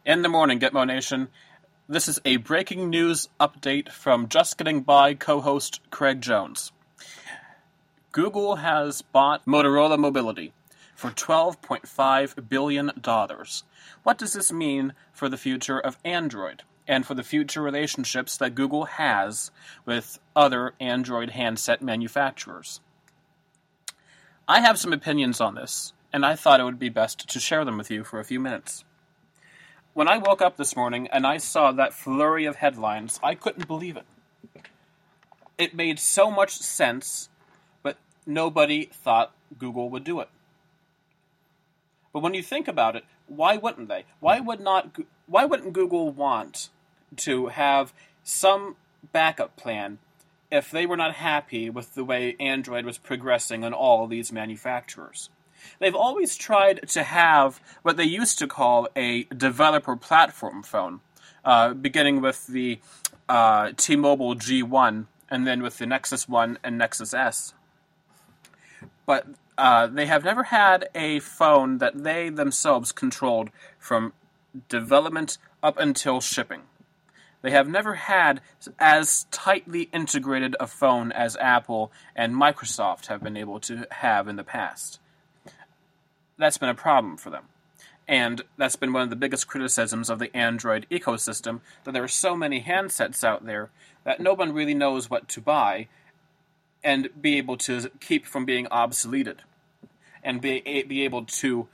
In the morning, Gitmo Nation. This is a breaking news update from Just Getting By co-host Craig Jones. Google has bought Motorola Mobility for $12.5 billion. What does this mean for the future of Android and for the future relationships that Google has with other Android handset manufacturers? I have some opinions on this, and I thought it would be best to share them with you for a few minutes. When I woke up this morning and I saw that flurry of headlines, I couldn't believe it. It made so much sense, but nobody thought Google would do it. But when you think about it, why wouldn't they? Why wouldn't Google want to have some backup plan if they were not happy with the way Android was progressing on all these manufacturers? They've always tried to have what they used to call a developer platform phone, beginning with the T-Mobile G1 and then with the Nexus 1 and Nexus S. But they have never had a phone that they themselves controlled from development up until shipping. They have never had as tightly integrated a phone as Apple and Microsoft have been able to have in the past. That's been a problem for them. And that's been one of the biggest criticisms of the Android ecosystem, that there are so many handsets out there that no one really knows what to buy and be able to keep from being obsoleted and be able to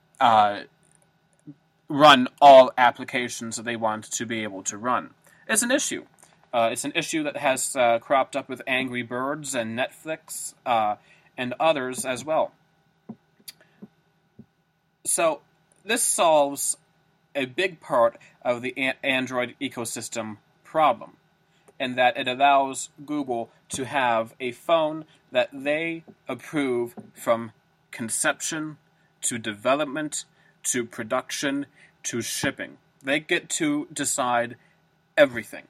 run all applications that they want to be able to run. It's an issue. It's an issue that has cropped up with Angry Birds and Netflix and others as well. So this solves a big part of the Android ecosystem problem, in that it allows Google to have a phone that they approve from conception to development to production to shipping. They get to decide everything.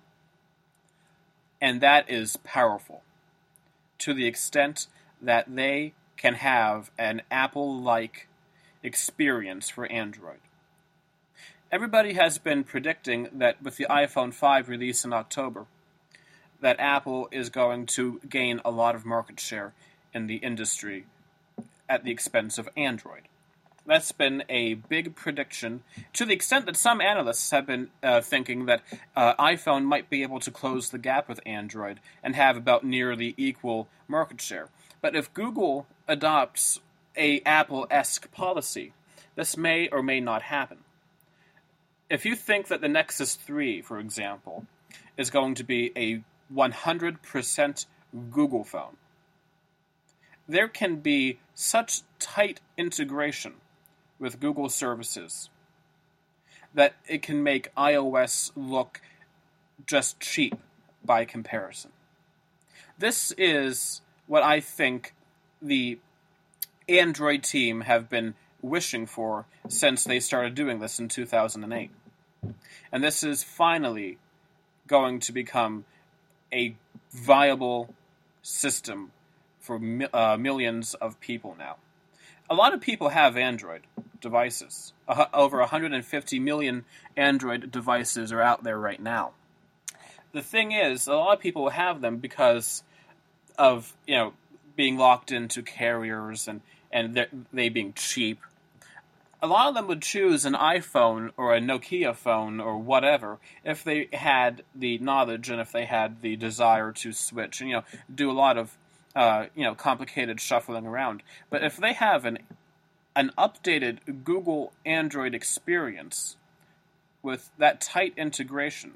And that is powerful, to the extent that they can have an Apple-like experience for Android. Everybody has been predicting that with the iPhone 5 release in October, that Apple is going to gain a lot of market share in the industry at the expense of Android. That's been a big prediction, to the extent that some analysts have been thinking that iPhone might be able to close the gap with Android and have about nearly equal market share. But if Google adopts a Apple-esque policy, this may or may not happen. If you think that the Nexus 3, for example, is going to be a 100% Google phone, there can be such tight integration with Google services that it can make iOS look just cheap by comparison. This is what I think the Android team have been wishing for since they started doing this in 2008. And this is finally going to become a viable system for millions of people now. A lot of people have Android devices. Over 150 million Android devices are out there right now. The thing is, a lot of people have them because of, being locked into carriers and they being cheap. A lot of them would choose an iPhone or a Nokia phone or whatever if they had the knowledge and if they had the desire to switch and, do a lot of, complicated shuffling around. But if they have an updated Google Android experience with that tight integration,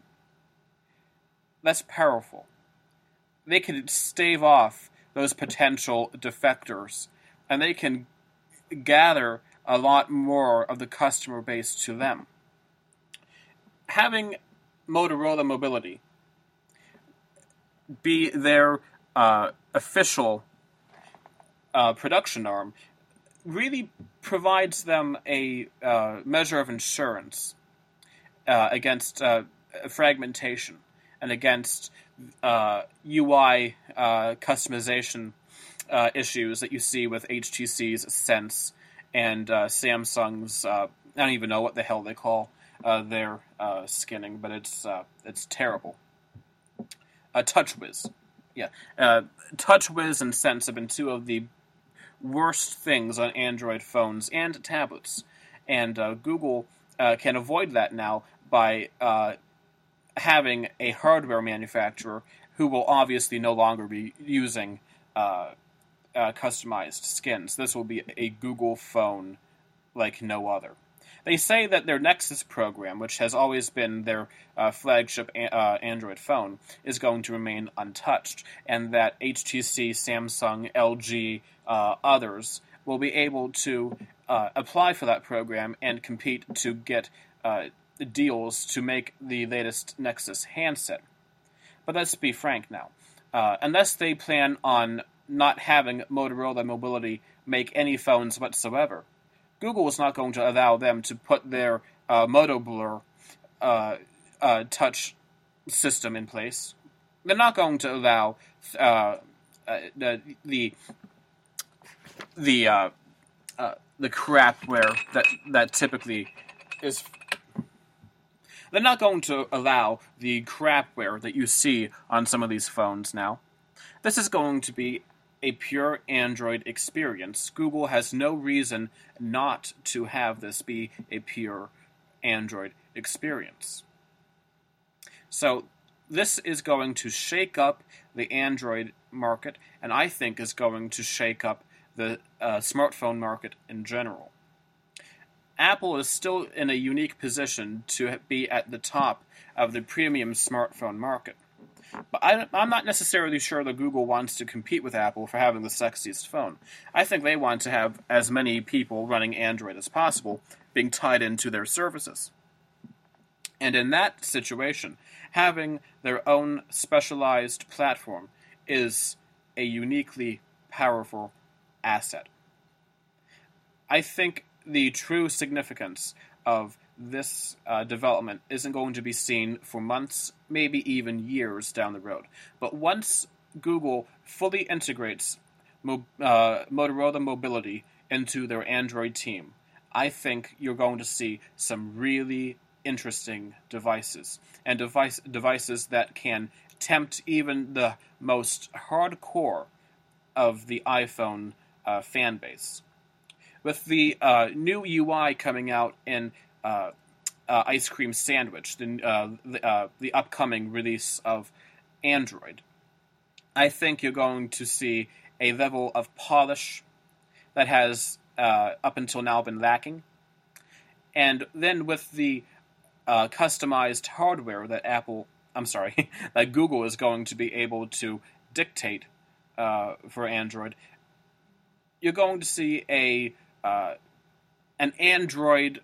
that's powerful. They can stave off those potential defectors, and they can gather a lot more of the customer base to them. Having Motorola Mobility be their official production arm really provides them a measure of insurance against fragmentation and against UI customization issues that you see with HTC's Sense and Samsung's, I don't even know what the hell they call their skinning, but it's terrible. TouchWiz, yeah, TouchWiz and Sense have been two of the worst things on Android phones and tablets, and Google can avoid that now by having a hardware manufacturer who will obviously no longer be using customized skins. This will be a Google phone like no other. They say that their Nexus program, which has always been their flagship Android phone, is going to remain untouched, and that HTC, Samsung, LG, others will be able to apply for that program and compete to get deals to make the latest Nexus handset. But let's be frank now. Unless they plan on not having Motorola Mobility make any phones whatsoever, Google is not going to allow them to put their Moto Blur touch system in place. They're not going to allow the crapware that typically is. They're not going to allow the crapware that you see on some of these phones now. This is going to be a pure Android experience. Google has no reason not to have this be a pure Android experience. So this is going to shake up the Android market, and I think is going to shake up the smartphone market in general. Apple is still in a unique position to be at the top of the premium smartphone market. But I'm not necessarily sure that Google wants to compete with Apple for having the sexiest phone. I think they want to have as many people running Android as possible being tied into their services. And in that situation, having their own specialized platform is a uniquely powerful asset. I think the true significance of this development isn't going to be seen for months, maybe even years down the road. But once Google fully integrates Motorola Mobility into their Android team, I think you're going to see some really interesting devices, and devices that can tempt even the most hardcore of the iPhone fan base. With the new UI coming out in Ice Cream Sandwich, the upcoming release of Android, I think you're going to see a level of polish that has up until now been lacking. And then with the customized hardware that that Google is going to be able to dictate for Android, you're going to see an Android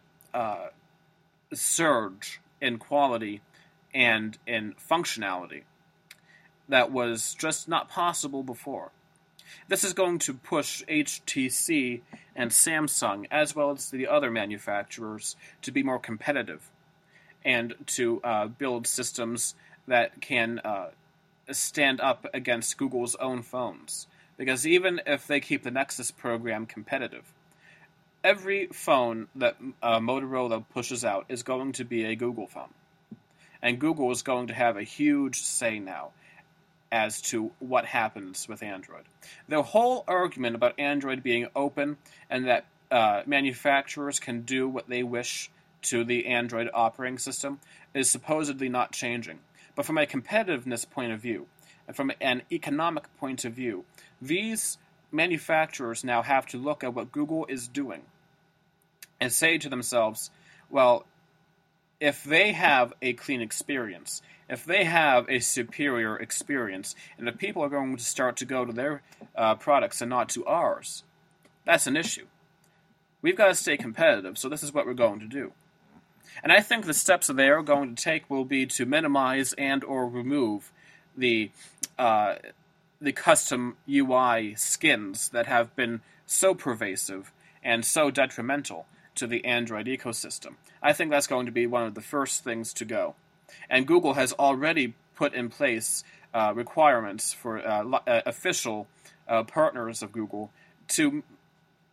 surge in quality and in functionality that was just not possible before. This is going to push HTC and Samsung, as well as the other manufacturers, to be more competitive and to build systems that can stand up against Google's own phones. Because even if they keep the Nexus program competitive, every phone that Motorola pushes out is going to be a Google phone. And Google is going to have a huge say now as to what happens with Android. The whole argument about Android being open and that manufacturers can do what they wish to the Android operating system is supposedly not changing. But from a competitiveness point of view, and from an economic point of view, these manufacturers now have to look at what Google is doing and say to themselves, well, if they have a clean experience, if they have a superior experience, and if people are going to start to go to their products and not to ours, that's an issue. We've got to stay competitive, so this is what we're going to do. And I think the steps that they are going to take will be to minimize and or remove the custom UI skins that have been so pervasive and so detrimental to the Android ecosystem. I think that's going to be one of the first things to go. And Google has already put in place requirements for official partners of Google to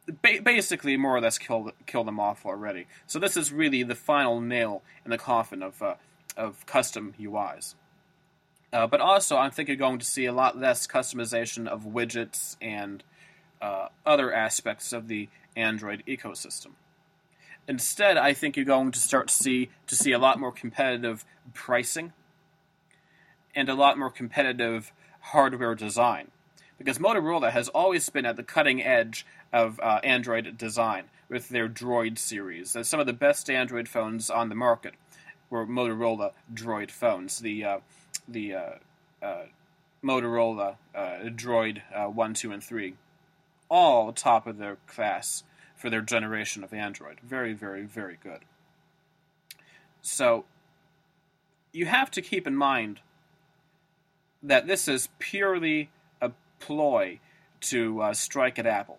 basically more or less kill them off already. So this is really the final nail in the coffin of custom UIs. But also, I think you're going to see a lot less customization of widgets and other aspects of the Android ecosystem. Instead, I think you're going to start to see a lot more competitive pricing and a lot more competitive hardware design. Because Motorola has always been at the cutting edge of Android design with their Droid series. Some of the best Android phones on the market were Motorola Droid phones. The Motorola Droid 1, 2, and 3, all top of their class for their generation of Android. Very, very, very good. So you have to keep in mind that this is purely a ploy to strike at Apple.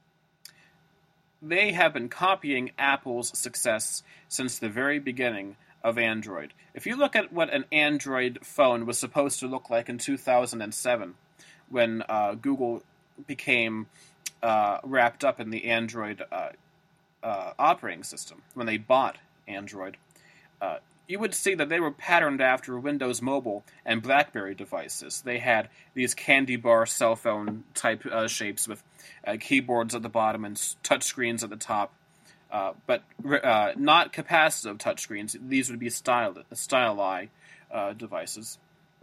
They have been copying Apple's success since the very beginning of Android. If you look at what an Android phone was supposed to look like in 2007, when Google became wrapped up in the Android operating system, when they bought Android, you would see that they were patterned after Windows Mobile and BlackBerry devices. They had these candy bar cell phone type shapes with keyboards at the bottom and touchscreens at the top, but not capacitive touchscreens. These would be Style-eye devices.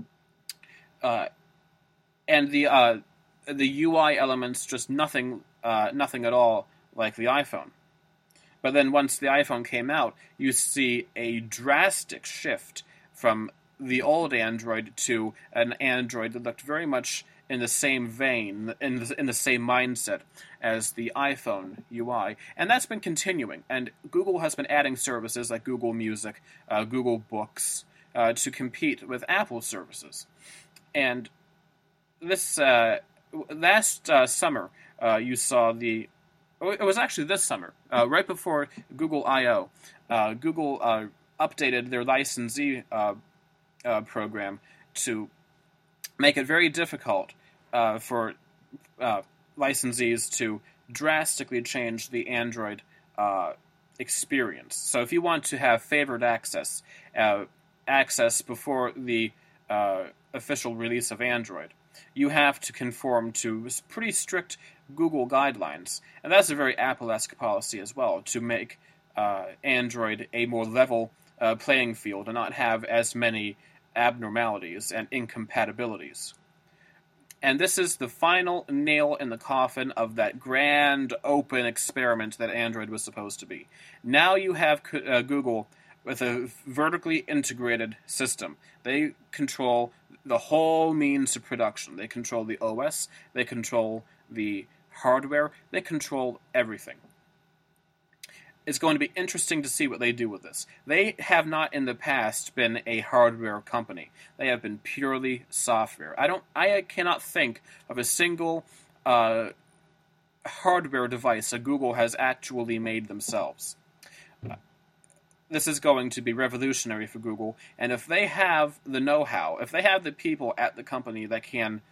And the UI elements just nothing at all like the iPhone. But then once the iPhone came out, you see a drastic shift from the old Android to an Android that looked very much in the same vein, in the same mindset as the iPhone UI. And that's been continuing. And Google has been adding services like Google Music, Google Books, to compete with Apple services. And this last summer, you saw it was actually this summer, right before Google I/O. Google updated their licensee program to make it very difficult for licensees to drastically change the Android experience. So if you want to have favored access before the official release of Android, you have to conform to pretty strict Google guidelines. And that's a very Apple-esque policy as well, to make Android a more level playing field and not have as many abnormalities and incompatibilities. And this is the final nail in the coffin of that grand open experiment that Android was supposed to be. Now you have Google with a vertically integrated system. They control the whole means of production. They control the OS, they control the hardware, they control everything. It's going to be interesting to see what they do with this. They have not in the past been a hardware company. They have been purely software. I cannot think of a single hardware device that Google has actually made themselves. This is going to be revolutionary for Google, and if they have the know-how, if they have the people at the company that can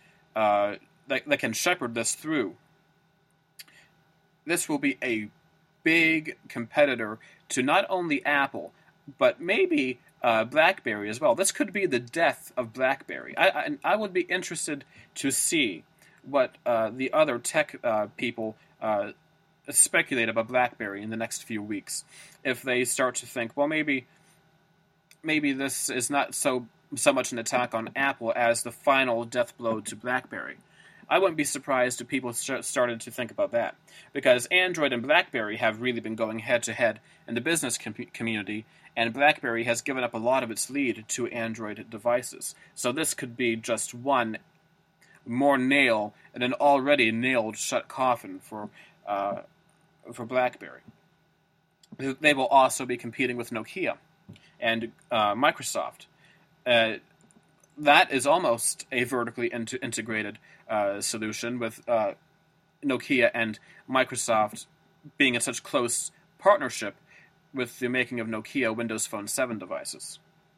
shepherd this through, this will be a big competitor to not only Apple, but maybe BlackBerry as well. This could be the death of BlackBerry. I would be interested to see what the other tech people speculate about BlackBerry in the next few weeks. If they start to think, well, maybe this is not so much an attack on Apple as the final death blow to BlackBerry. I wouldn't be surprised if people started to think about that, because Android and BlackBerry have really been going head-to-head in the business community, and BlackBerry has given up a lot of its lead to Android devices. So this could be just one more nail in an already nailed-shut coffin for BlackBerry. They will also be competing with Nokia and Microsoft. That is almost a vertically integrated solution, with Nokia and Microsoft being in such close partnership with the making of Nokia Windows Phone 7 devices.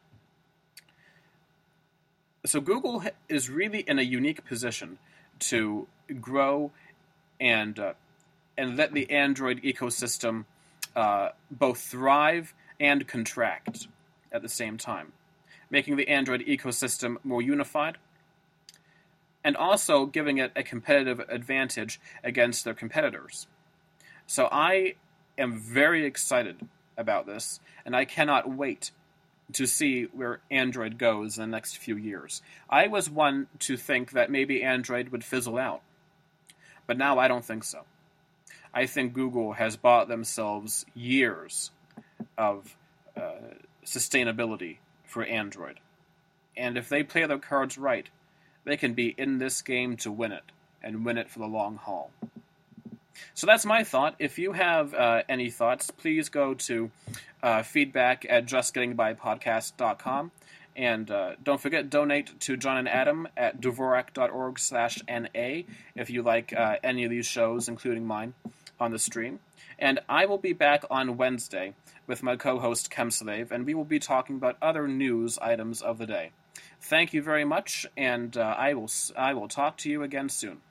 So Google is really in a unique position to grow and and let the Android ecosystem both thrive and contract at the same time, making the Android ecosystem more unified, and also giving it a competitive advantage against their competitors. So I am very excited about this, and I cannot wait to see where Android goes in the next few years. I was one to think that maybe Android would fizzle out, but now I don't think so. I think Google has bought themselves years of sustainability for Android. And if they play their cards right, they can be in this game to win it, and win it for the long haul. So that's my thought. If you have any thoughts, please go to feedback at justgettingbypodcast.com. And don't forget, donate to John and Adam at dvorak.org/NA if you like any of these shows, including mine, on the stream. And I will be back on Wednesday with my co-host Kemslave, and we will be talking about other news items of the day. Thank you very much, and I will talk to you again soon.